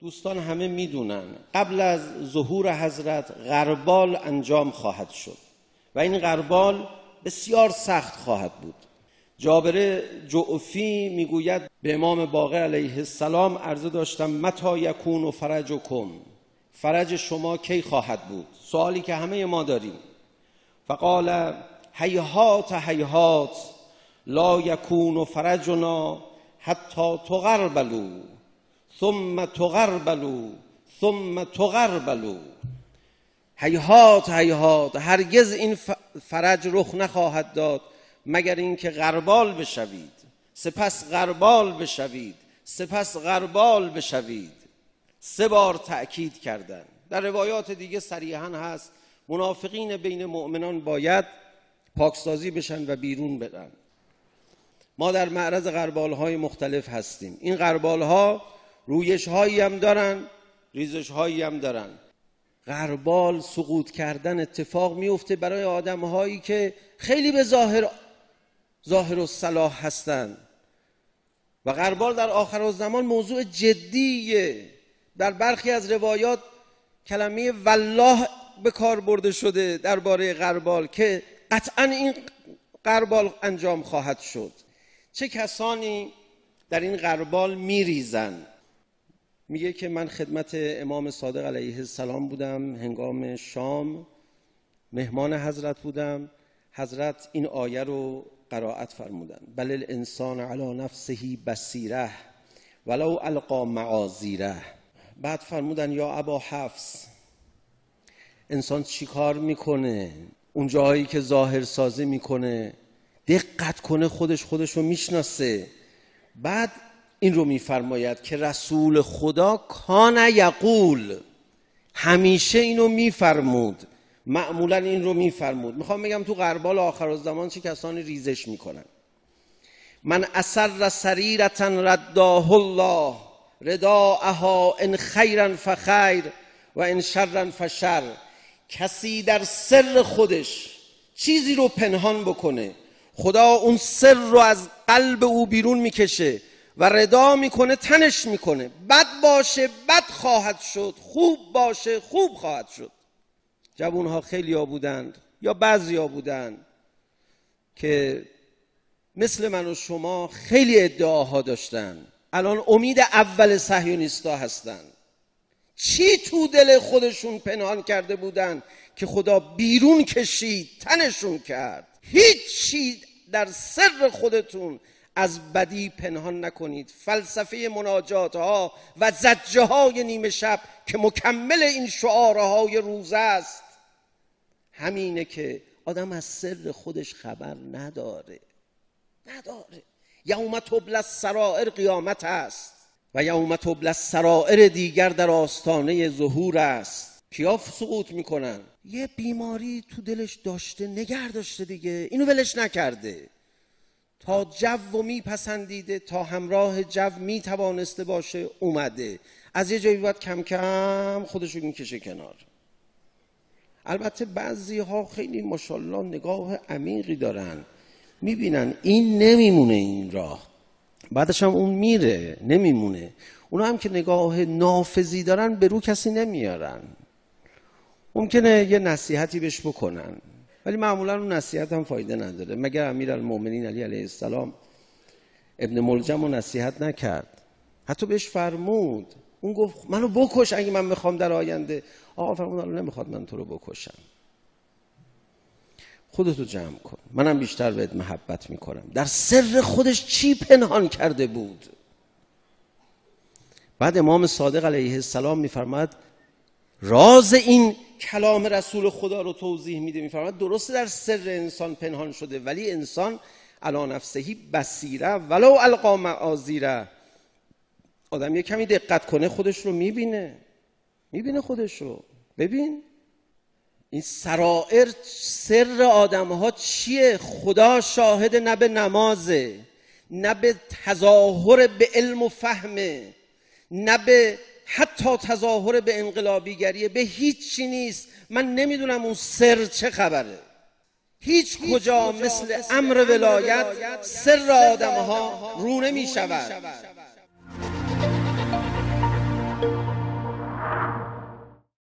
دوستان همه میدونن قبل از ظهور حضرت غربال انجام خواهد شد و این غربال بسیار سخت خواهد بود. جابر جعفی میگوید به امام باقر علیه السلام عرضه داشتم متی یکون فرجکم، فرج شما کی خواهد بود؟ سوالی که همه ما داریم. فقال هیهات هیهات لا یکون فرجنا حتی تغربلوا ثم تغربلوا ثم تغربلوا. هیهات هیهات، هرگز این فرج رخ نخواهد داد مگر اینکه غربال بشوید، سپس غربال بشوید، سپس غربال بشوید. 3 بار تأکید کردن. در روایات دیگه صریحاً هست منافقین بین مؤمنان باید پاکسازی بشن و بیرون برن. ما در معرض غربال‌های مختلف هستیم. این غربال‌ها رویش‌هایی هم دارن، ریزش‌هایی هم دارن. غربال سقوط کردن اتفاق میفته برای آدم‌هایی که خیلی به ظاهر و صلاح هستند و غربال در آخرالزمان موضوع جدیه. در برخی از روایات کلمه والله به کار برده شده درباره غربال که قطعاً این غربال انجام خواهد شد. چه کسانی در این غربال میریزن؟ میگه که من خدمت امام صادق علیه السلام بودم، هنگام شام مهمان حضرت بودم. حضرت این آیه رو قرائت فرمودن بل الانسان علی نفسه بصیره ولو القی معاذیره. بعد فرمودن یا ابا حفص، انسان چی کار میکنه؟ اون جاهایی که ظاهر سازی میکنه دقت کنه، خودش رو میشناسه. بعد این رو میفرماید که رسول خدا کان یقول، همیشه اینو میفرمود، معمولا این رو میفرمود. میخوام بگم تو غربال آخرالزمان چه کسانی ریزش میکنن. من اسر سریرة رداه الله رداءها ان خیرا فخیر و ان شرا فشر. کسی در سر خودش چیزی رو پنهان بکنه، خدا اون سر رو از قلب او بیرون میکشه و ردا میکنه، تنش میکنه. بد باشه بد خواهد شد، خوب باشه خوب خواهد شد. جوانها خیلی ها بودند یا بعضی ها بودند که مثل من و شما خیلی ادعاها داشتن، الان امید اول صهیونیستا هستن. چی تو دل خودشون پنهان کرده بودن که خدا بیرون کشید، تنشون کرد. هیچی در سر خودتون از بدی پنهان نکنید. فلسفه مناجات ها و زجه های نیمه شب که مکمل این شعارهای روزه است همینه که آدم از سر خودش خبر نداره. یوم تبلی السرائر قیامت است و یوم تبلی السرائر دیگر در آستانه ظهور است. کیا سقوط میکنن؟ یه بیماری تو دلش داشته، نگه داشته دیگه، اینو ولش نکرده، تا جو میپسندیده، تا همراه جو میتوانسته باشه اومده، از یه جایی باید کم کم خودشو میکشه کنار. البته بعضی ها خیلی ماشاءالله نگاه عمیقی دارن، میبینن این نمیمونه این راه، بعدش هم اون میره نمیمونه. اونا هم که نگاه نافذی دارن به رو کسی نمیارن. ممکنه یه نصیحتی بهش بکنن ولی معمولا اون نصیحت هم فایده نداره. مگر امیرالمومنین علی علیه السلام ابن ملجم رو نصیحت نکرد؟ حتی بهش فرمود، اون گفت منو بکش اگه من میخوام در آینده. آقا فرمود الان نمیخواد من تو رو بکشم، خودتو جمع کن، منم بیشتر بهت محبت میکنم. در سر خودش چی پنهان کرده بود؟ بعد امام صادق علیه السلام میفرماد راز این کلام رسول خدا رو توضیح میده. میفرماد درسته در سر انسان پنهان شده ولی انسان علی نفسه بصیره ولو القی معاذیره. آدم یه کمی دقت کنه خودش رو میبینه خودش رو. ببین این سرائر، سر آدم ها چیه؟ خدا شاهد، نه به نمازه، نه به تظاهر به علم و فهمه، نه به حتی تظاهر به انقلابیگریه، به هیچی نیست. من نمیدونم اون سر چه خبره. هیچ کجا مثل امر ولایت سر آدم ها رو نمی شود.